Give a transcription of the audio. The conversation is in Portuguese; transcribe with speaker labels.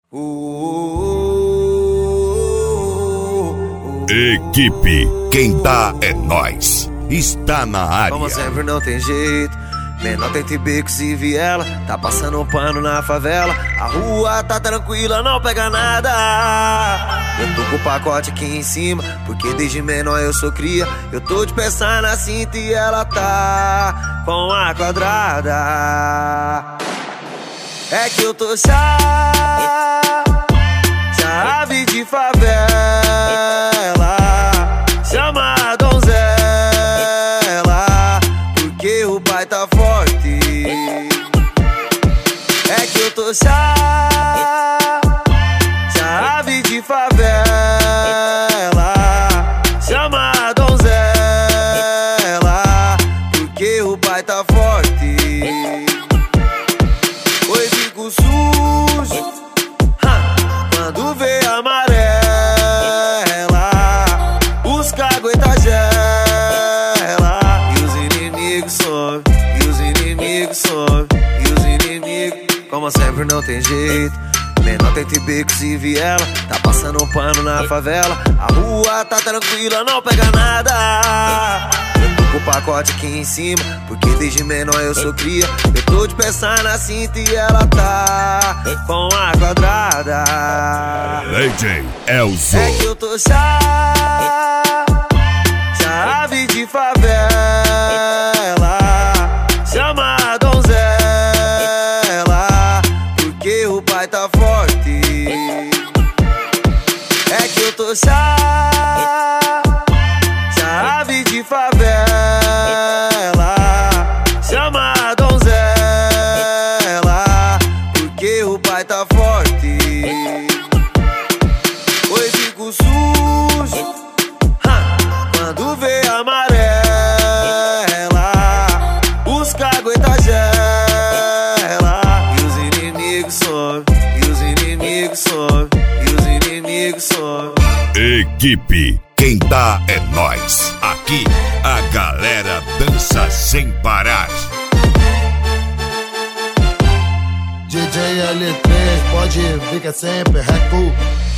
Speaker 1: Equipe Quem Dá É Nós está na área.
Speaker 2: Como sempre não tem jeito, menor tem beco e viela. Tá passando um pano na favela. A rua tá tranquila, não pega nada. Eu tô com o pacote aqui em cima, porque desde menor eu sou cria. Eu tô de peça na cinta e ela tá com a quadrada. É que eu tô chave de favela, chama a donzela, porque o pai tá forte. É que eu tô chave de favela, chama a donzela, porque o pai tá forte. Oi, fico sujo quando vê amarela, os cagueta gela, e os inimigos somem, e os inimigos somem, e os inimigos. Como sempre não tem jeito, menor tem becos e viela. Tá passando um pano na favela. A rua tá tranquila, não pega nada. Eu tô com o pacote aqui em cima, porque desde menor eu sou cria. Eu tô de peça na cinta e ela tá com a quadrada.
Speaker 1: DJ Elzo.
Speaker 2: É que eu tô chave de favela, chama a donzela, porque o pai tá forte. É que eu tô chave de favela, chama a donzela, porque o pai tá forte. Oi, fico sujo quando vê amarela, os cagueta gela, e os inimigos somem, e os inimigos somem, e os inimigos somem.
Speaker 1: Equipe Quem Dá É Nós. Aqui a galera dança sem parar.
Speaker 3: DJ L3, pode vir que é sempre recu.